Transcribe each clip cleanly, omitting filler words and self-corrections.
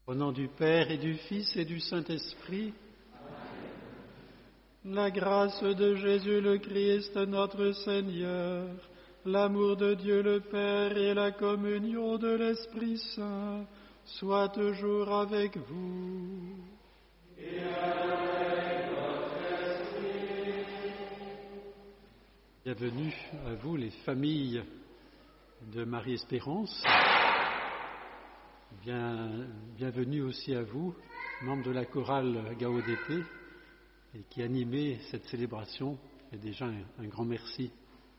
Au nom du Père et du Fils et du Saint-Esprit, la grâce de Jésus le Christ, notre Seigneur, l'amour de Dieu le Père et la communion de l'Esprit Saint soient toujours avec vous. Et avec votre esprit. Bienvenue à vous, les familles de Marie-Espérance. Bienvenue aussi à vous, membres de la chorale Gaudete, et qui animez cette célébration. Et déjà un grand merci.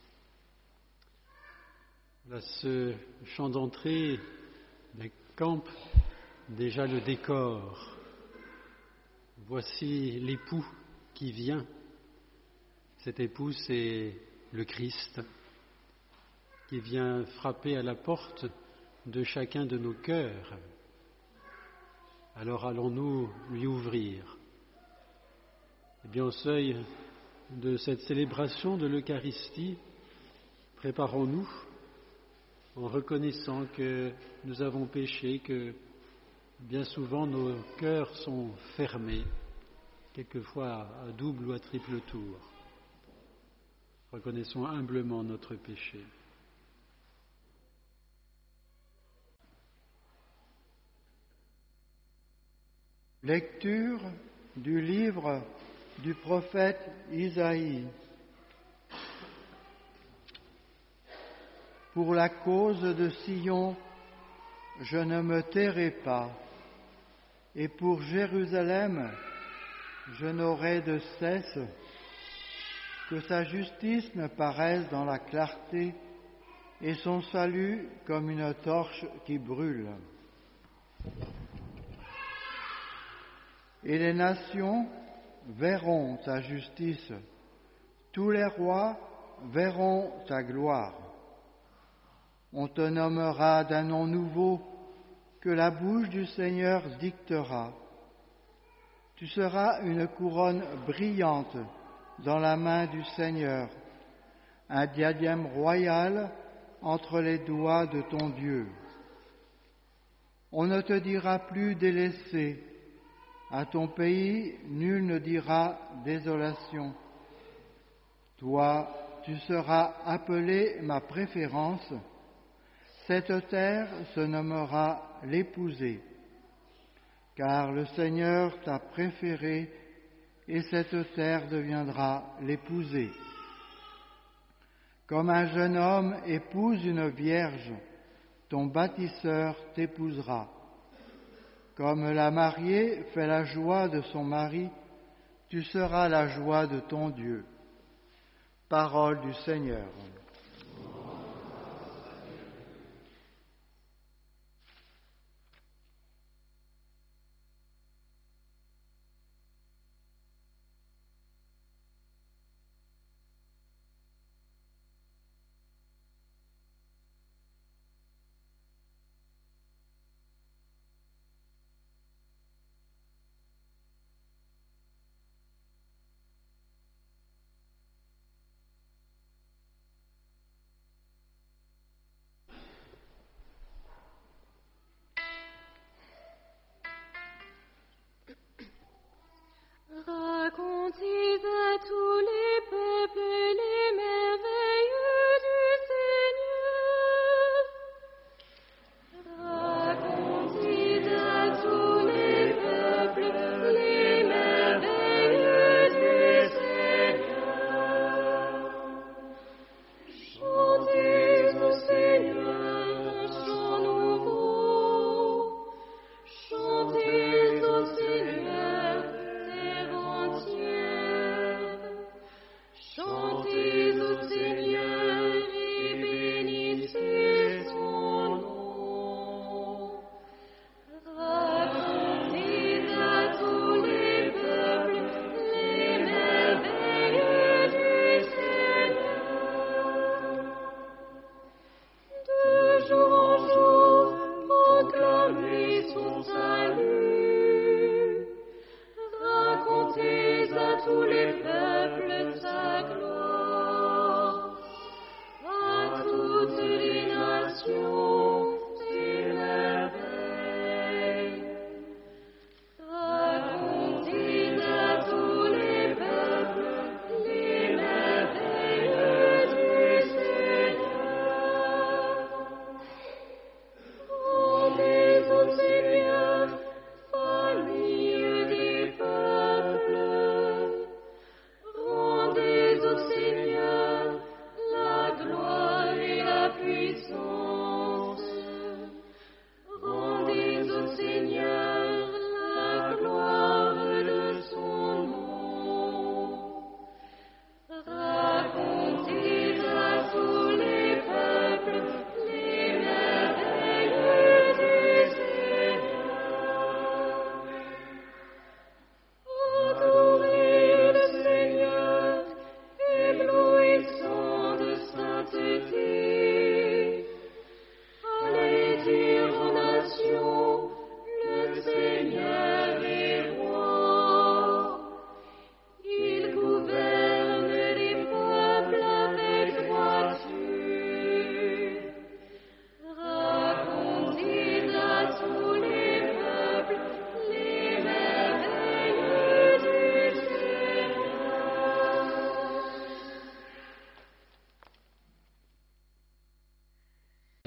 Là, ce chant d'entrée campe déjà le décor. Voici l'époux qui vient. Cet époux, c'est le Christ qui vient frapper à la porte de chacun de nos cœurs. Alors allons-nous lui ouvrir. Et bien, au seuil de cette célébration de l'Eucharistie, préparons-nous en reconnaissant que nous avons péché, que bien souvent nos cœurs sont fermés, quelquefois à double ou à triple tour. Reconnaissons humblement notre péché. Lecture du livre du prophète Isaïe. Pour la cause de Sion, je ne me tairai pas, et pour Jérusalem, je n'aurai de cesse que sa justice me paraisse dans la clarté et son salut comme une torche qui brûle. Et les nations verront ta justice, tous les rois verront ta gloire. On te nommera d'un nom nouveau que la bouche du Seigneur dictera. Tu seras une couronne brillante dans la main du Seigneur, un diadème royal entre les doigts de ton Dieu. On ne te dira plus délaissé. À ton pays, nul ne dira désolation. Toi, tu seras appelé ma préférence. Cette terre se nommera l'épousée, car le Seigneur t'a préféré et cette terre deviendra l'épousée. Comme un jeune homme épouse une vierge, ton bâtisseur t'épousera. Comme la mariée fait la joie de son mari, tu seras la joie de ton Dieu. Parole du Seigneur. Racontez à tous les peuples les merveilles du Seigneur. Racontez à tous les peuples les merveilles du Seigneur. Chantez au Seigneur un chant nouveau. Chantez au Seigneur terre entière.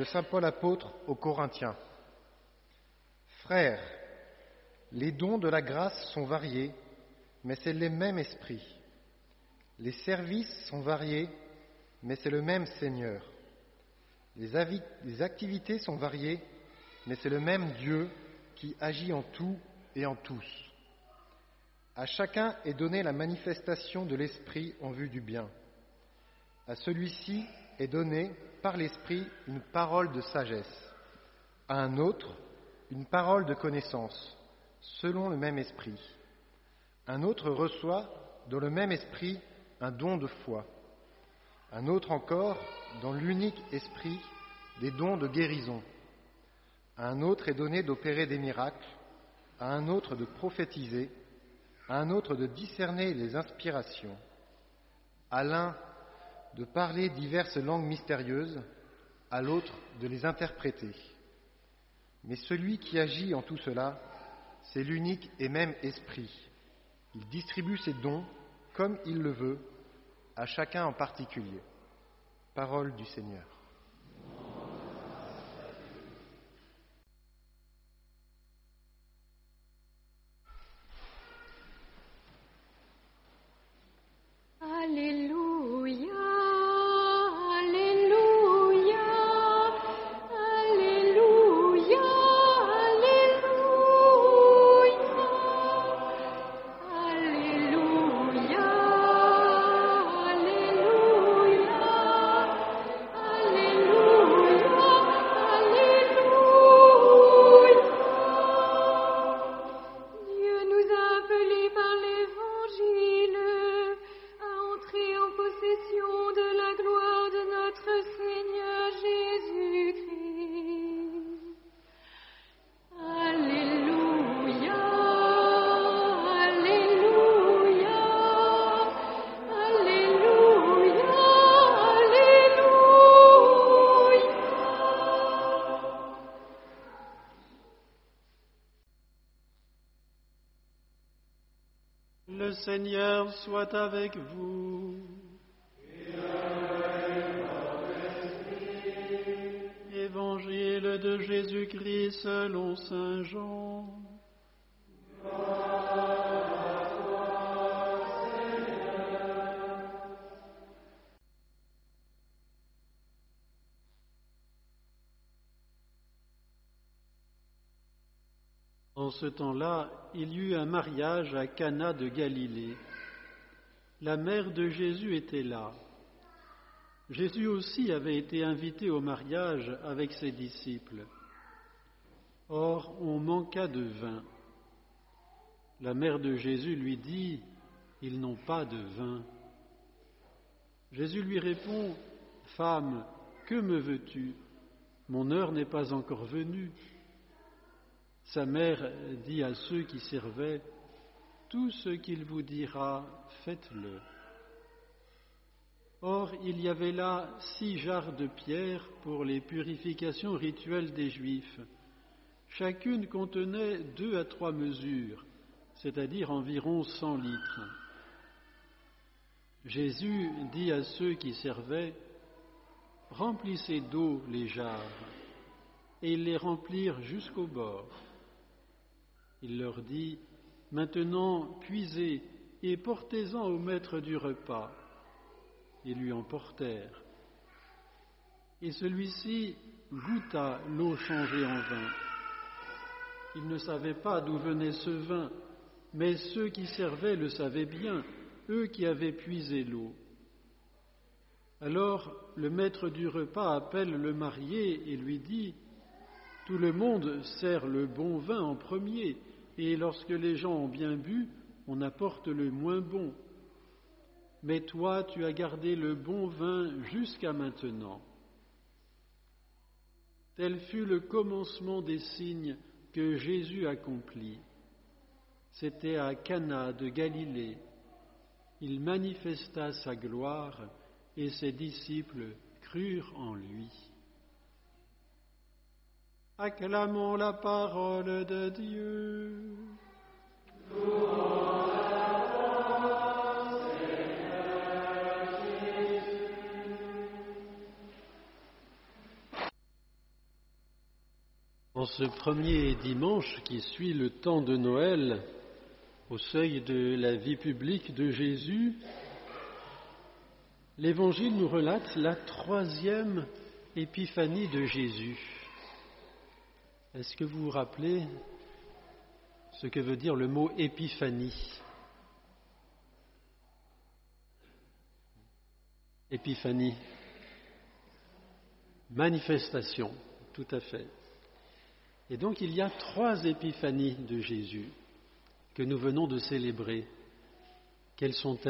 de saint Paul apôtre aux Corinthiens. Frères, les dons de la grâce sont variés, mais c'est le même esprit. Les services sont variés, mais c'est le même Seigneur. Les activités sont variées, mais c'est le même Dieu qui agit en tout et en tous. À chacun est donnée la manifestation de l'Esprit en vue du bien. À celui-ci est donnée par l'Esprit une parole de sagesse, à un autre une parole de connaissance, selon le même Esprit. Un autre reçoit dans le même Esprit un don de foi. Un autre encore, dans l'unique Esprit, des dons de guérison. À un autre est donné d'opérer des miracles, à un autre de prophétiser, à un autre de discerner les inspirations, à l'un de parler diverses langues mystérieuses, à l'autre de les interpréter. Mais celui qui agit en tout cela, c'est l'unique et même Esprit. Il distribue ses dons comme il le veut, à chacun en particulier. Parole du Seigneur. Alléluia, Alléluia, Alléluia, Alléluia, Alléluia, Alléluia, Alléluia. Dieu nous a appelés par l'Évangile à entrer en possession de la gloire de notre Seigneur Jésus-Christ. Alléluia, Alléluia, Alléluia, Alléluia. Le Seigneur soit avec vous. Évangile de Jésus-Christ selon saint Jean. En ce temps-là, il y eut un mariage à Cana de Galilée. La mère de Jésus était là. Jésus aussi avait été invité au mariage avec ses disciples. Or, on manqua de vin. La mère de Jésus lui dit, « Ils n'ont pas de vin. » Jésus lui répond, « Femme, que me veux-tu? Mon heure n'est pas encore venue. » Sa mère dit à ceux qui servaient, « Tout ce qu'il vous dira, faites-le. » Or, il y avait là 6 jarres de pierre pour les purifications rituelles des Juifs. Chacune contenait 2 à 3 mesures, c'est-à-dire environ 100 litres. Jésus dit à ceux qui servaient, « Remplissez d'eau les jarres. » Et ils les remplirent jusqu'au bord. Il leur dit, « Maintenant, puisez et portez-en au maître du repas. » Ils lui en portèrent. Et celui-ci goûta l'eau changée en vin. Il ne savait pas d'où venait ce vin, mais ceux qui servaient le savaient bien, eux qui avaient puisé l'eau. Alors le maître du repas appelle le marié et lui dit, « Tout le monde sert le bon vin en premier, et lorsque les gens ont bien bu, on apporte le moins bon. Mais toi, tu as gardé le bon vin jusqu'à maintenant. » Tel fut le commencement des signes que Jésus accomplit. C'était à Cana de Galilée. Il manifesta sa gloire et ses disciples crurent en lui. Acclamons la parole de Dieu. En ce premier dimanche qui suit le temps de Noël, au seuil de la vie publique de Jésus, l'Évangile nous relate la troisième épiphanie de Jésus. Est-ce que vous vous rappelez ce que veut dire le mot épiphanie ? Épiphanie, manifestation, tout à fait. Et donc il y a 3 épiphanies de Jésus que nous venons de célébrer. Quelles sont-elles ?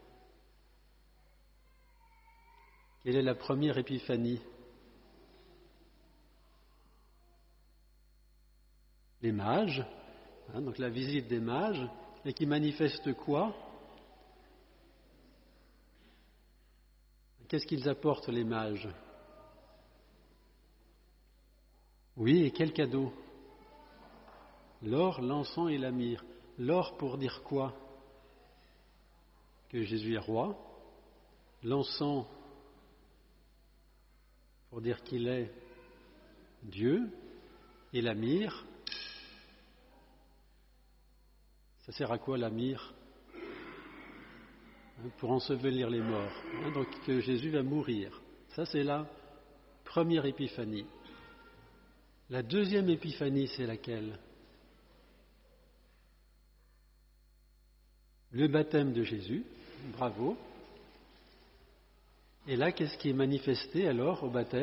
Quelle est la première épiphanie ? Les mages, donc la visite des mages, et qui manifeste quoi ? Qu'est-ce qu'ils apportent, les mages ? Oui, et quel cadeau ? L'or, l'encens et la myrrhe. L'or pour dire quoi ? Que Jésus est roi. L'encens pour dire qu'il est Dieu. Et la myrrhe, ça sert à quoi la myrrhe ? Pour ensevelir les morts. Donc que Jésus va mourir. Ça, c'est la première épiphanie. La deuxième épiphanie, c'est laquelle ? Le baptême de Jésus. Bravo. Et là, qu'est-ce qui est manifesté alors au baptême ?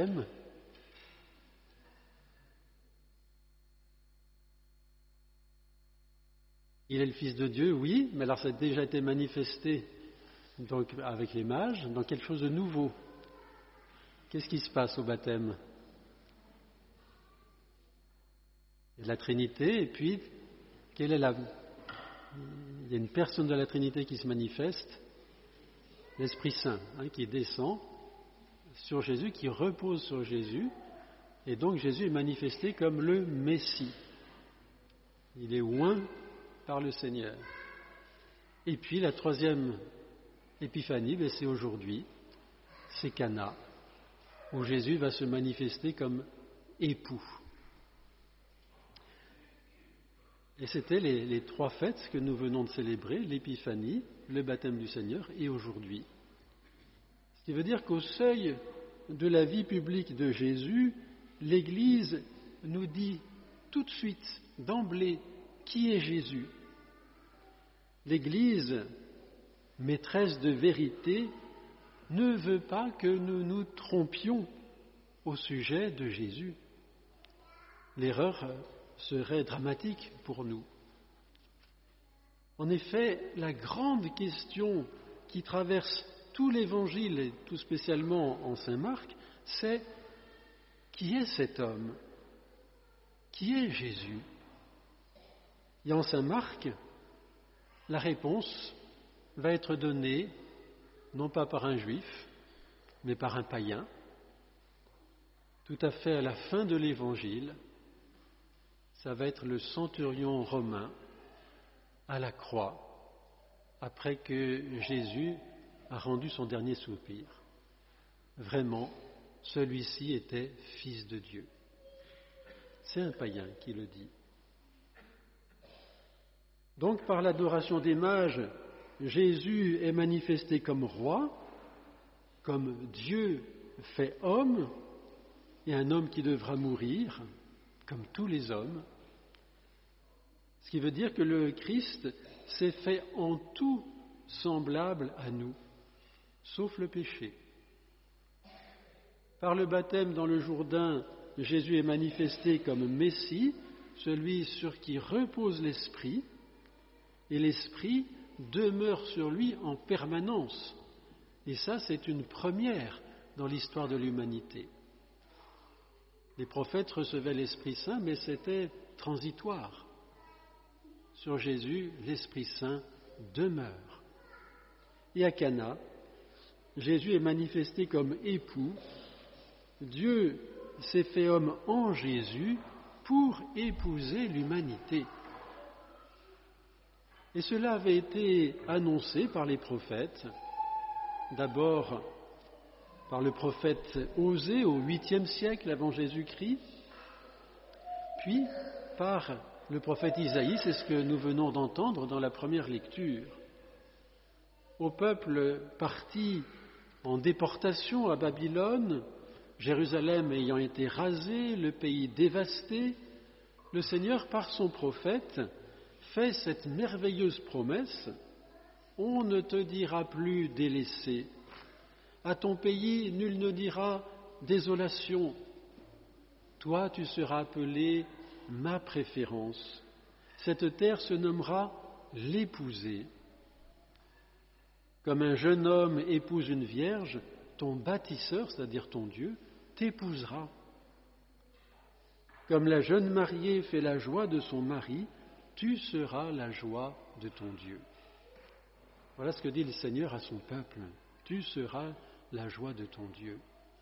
Il est le Fils de Dieu, oui, mais alors ça a déjà été manifesté donc, avec les mages dans quelque chose de nouveau. Qu'est-ce qui se passe au baptême ? Il y a la Trinité, et puis, il y a une personne de la Trinité qui se manifeste, l'Esprit Saint, qui descend sur Jésus, qui repose sur Jésus, et donc Jésus est manifesté comme le Messie. Il est oint par le Seigneur. Et puis la troisième épiphanie, c'est aujourd'hui, c'est Cana, où Jésus va se manifester comme époux. Et c'était les 3 fêtes que nous venons de célébrer, l'épiphanie, le baptême du Seigneur et aujourd'hui. Ce qui veut dire qu'au seuil de la vie publique de Jésus, l'Église nous dit tout de suite, d'emblée, qui est Jésus. L'Église, maîtresse de vérité, ne veut pas que nous nous trompions au sujet de Jésus. L'erreur serait dramatique pour nous. En effet, la grande question qui traverse tout l'Évangile, et tout spécialement en Saint Marc, c'est qui est cet homme ? Qui est Jésus ? Et en Saint Marc, la réponse va être donnée non pas par un juif, mais par un païen, tout à fait à la fin de l'Évangile. Ça va être le centurion romain à la croix, après que Jésus a rendu son dernier soupir. Vraiment, celui-ci était fils de Dieu. C'est un païen qui le dit. Donc, par l'adoration des mages, Jésus est manifesté comme roi, comme Dieu fait homme, et un homme qui devra mourir, comme tous les hommes. Ce qui veut dire que le Christ s'est fait en tout semblable à nous, sauf le péché. Par le baptême dans le Jourdain, Jésus est manifesté comme Messie, celui sur qui repose l'Esprit, et l'Esprit demeure sur lui en permanence. Et ça, c'est une première dans l'histoire de l'humanité. Les prophètes recevaient l'Esprit Saint, mais c'était transitoire. Sur Jésus, l'Esprit Saint demeure. Et à Cana, Jésus est manifesté comme époux. Dieu s'est fait homme en Jésus pour épouser l'humanité. Et cela avait été annoncé par les prophètes, d'abord par le prophète Osée au 8e siècle avant Jésus-Christ, puis par le prophète Isaïe, c'est ce que nous venons d'entendre dans la première lecture. Au peuple parti en déportation à Babylone, Jérusalem ayant été rasée, le pays dévasté, le Seigneur, par son prophète, fait cette merveilleuse promesse: on ne te dira plus délaissé. À ton pays, nul ne dira désolation. Toi, tu seras appelé ma préférence. Cette terre se nommera l'épousée. Comme un jeune homme épouse une vierge, ton bâtisseur, c'est-à-dire ton Dieu, t'épousera. Comme la jeune mariée fait la joie de son mari, tu seras la joie de ton Dieu. Voilà ce que dit le Seigneur à son peuple. Tu seras la joie de ton Dieu.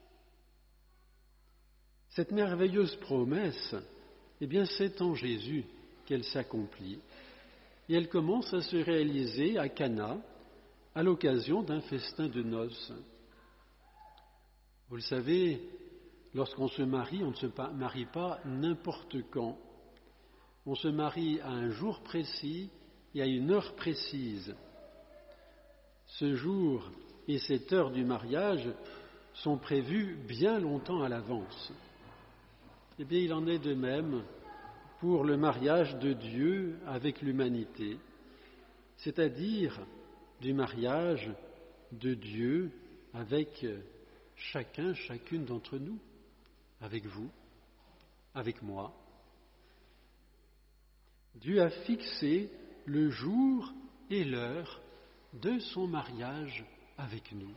Cette merveilleuse promesse, eh bien, c'est en Jésus qu'elle s'accomplit. Et elle commence à se réaliser à Cana, à l'occasion d'un festin de noces. Vous le savez, lorsqu'on se marie, on ne se marie pas n'importe quand. On se marie à un jour précis et à une heure précise. Ce jour et cette heure du mariage sont prévus bien longtemps à l'avance. Eh bien, il en est de même pour le mariage de Dieu avec l'humanité, c'est-à-dire du mariage de Dieu avec chacune d'entre nous, avec vous, avec moi. Dieu a fixé le jour et l'heure de son mariage avec nous.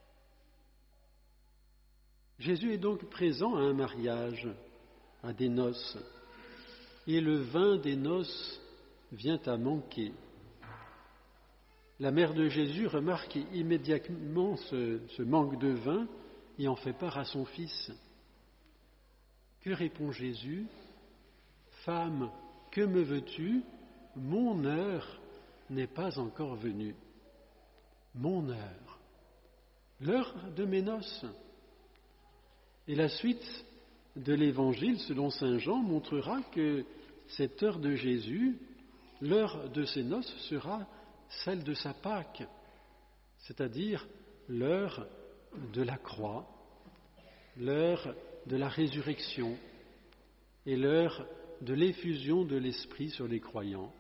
Jésus est donc présent à un mariage, à des noces, et le vin des noces vient à manquer. La mère de Jésus remarque immédiatement ce manque de vin et en fait part à son fils. Que répond Jésus ? Femme, que me veux-tu ? Mon heure n'est pas encore venue. Mon heure, l'heure de mes noces. Et la suite de l'Évangile, selon saint Jean, montrera que cette heure de Jésus, l'heure de ses noces, sera celle de sa Pâque, c'est-à-dire l'heure de la croix, l'heure de la résurrection et l'heure de l'effusion de l'Esprit sur les croyants.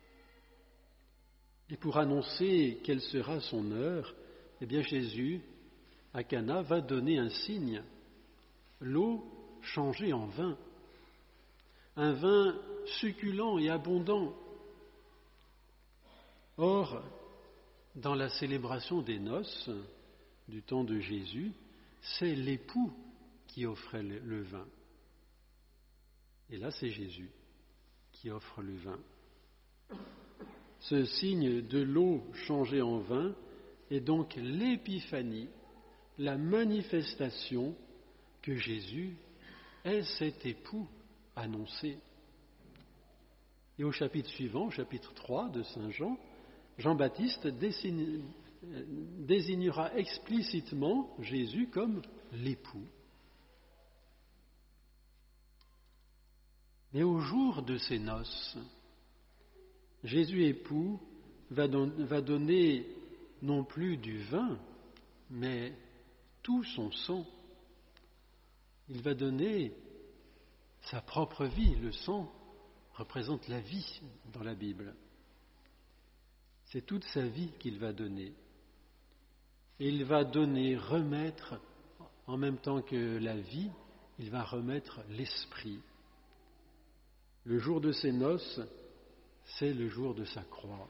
Et pour annoncer quelle sera son heure, eh bien Jésus, à Cana, va donner un signe, l'eau changée en vin, un vin succulent et abondant. Or, dans la célébration des noces du temps de Jésus, c'est l'époux qui offrait le vin. Et là, c'est Jésus qui offre le vin. Ce signe de l'eau changée en vin est donc l'épiphanie, la manifestation que Jésus est cet époux annoncé. Et au chapitre suivant, au chapitre 3 de saint Jean, Jean-Baptiste désignera explicitement Jésus comme l'époux. Mais au jour de ces noces, Jésus époux va donner non plus du vin, mais tout son sang. Il va donner sa propre vie. Le sang représente la vie dans la Bible. C'est toute sa vie qu'il va donner. Et il va remettre, en même temps que la vie, il va remettre l'esprit. Le jour de ses noces, c'est le jour de sa croix.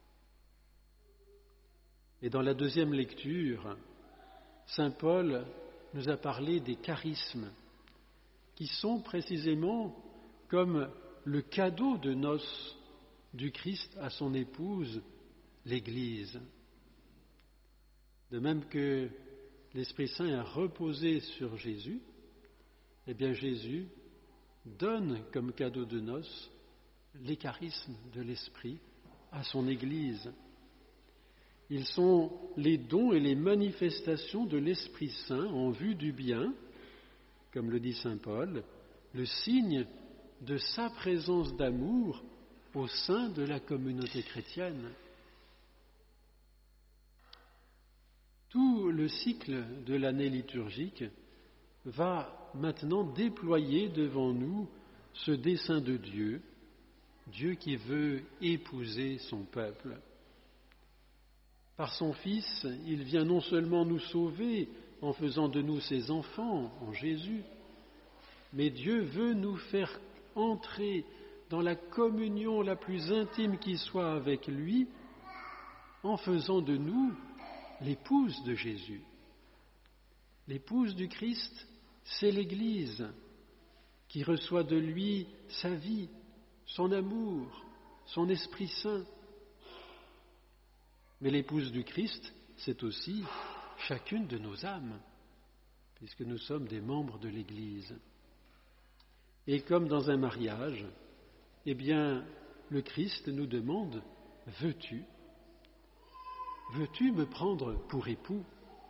Et dans la deuxième lecture, saint Paul nous a parlé des charismes, qui sont précisément comme le cadeau de noces du Christ à son épouse, l'Église. De même que l'Esprit Saint a reposé sur Jésus, eh bien Jésus donne comme cadeau de noces les charismes de l'Esprit à son Église. Ils sont les dons et les manifestations de l'Esprit Saint en vue du bien, comme le dit saint Paul, le signe de sa présence d'amour au sein de la communauté chrétienne. Tout le cycle de l'année liturgique va maintenant déployer devant nous ce dessein de Dieu, Dieu qui veut épouser son peuple. Par son Fils, il vient non seulement nous sauver en faisant de nous ses enfants en Jésus, mais Dieu veut nous faire entrer dans la communion la plus intime qui soit avec lui en faisant de nous l'épouse de Jésus. L'épouse du Christ, c'est l'Église qui reçoit de lui sa vie, son amour, son Esprit Saint. Mais l'épouse du Christ, c'est aussi chacune de nos âmes, puisque nous sommes des membres de l'Église. Et comme dans un mariage, eh bien, le Christ nous demande, veux-tu me prendre pour époux ?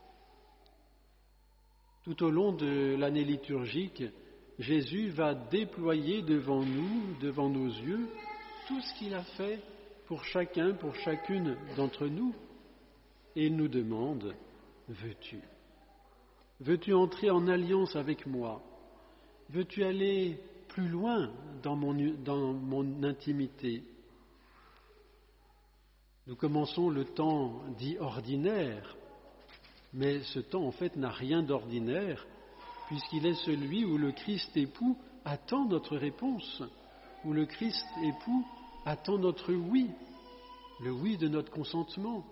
Tout au long de l'année liturgique, Jésus va déployer devant nous, devant nos yeux, tout ce qu'il a fait pour chacun, pour chacune d'entre nous. Et il nous demande, veux-tu ? Veux-tu entrer en alliance avec moi ? Veux-tu aller plus loin dans mon intimité ? Nous commençons le temps dit ordinaire, mais ce temps en fait n'a rien d'ordinaire, puisqu'il est celui où le Christ époux attend notre réponse, où le Christ époux attend notre oui, le oui de notre consentement.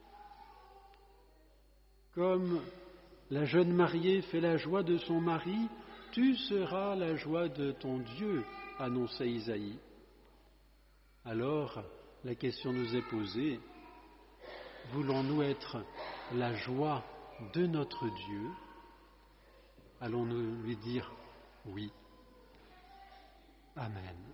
Comme la jeune mariée fait la joie de son mari, tu seras la joie de ton Dieu, annonçait Isaïe. Alors, la question nous est posée, voulons-nous être la joie de notre Dieu ? Allons-nous lui dire oui ? Amen.